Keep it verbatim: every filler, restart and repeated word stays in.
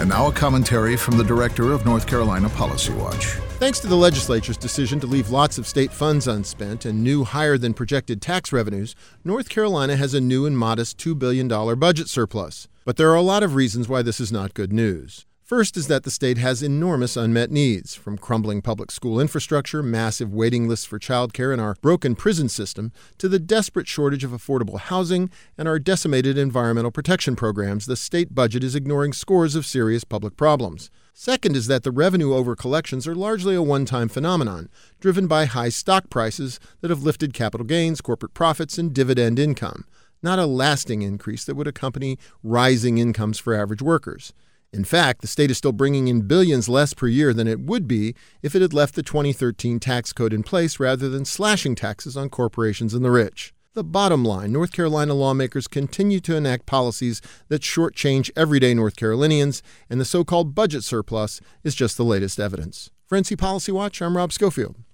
And now a commentary from the director of North Carolina Policy Watch. Thanks to the legislature's decision to leave lots of state funds unspent and new higher-than-projected tax revenues, North Carolina has a new and modest two billion dollars budget surplus. But there are a lot of reasons why this is not good news. First is that the state has enormous unmet needs, from crumbling public school infrastructure, massive waiting lists for childcare, and our broken prison system, to the desperate shortage of affordable housing and our decimated environmental protection programs. The state budget is ignoring scores of serious public problems. Second is that the revenue over collections are largely a one-time phenomenon, driven by high stock prices that have lifted capital gains, corporate profits, and dividend income, not a lasting increase that would accompany rising incomes for average workers. In fact, the state is still bringing in billions less per year than it would be if it had left the twenty thirteen tax code in place rather than slashing taxes on corporations and the rich. The bottom line, North Carolina lawmakers continue to enact policies that shortchange everyday North Carolinians, and the so-called budget surplus is just the latest evidence. For N C Policy Watch, I'm Rob Schofield.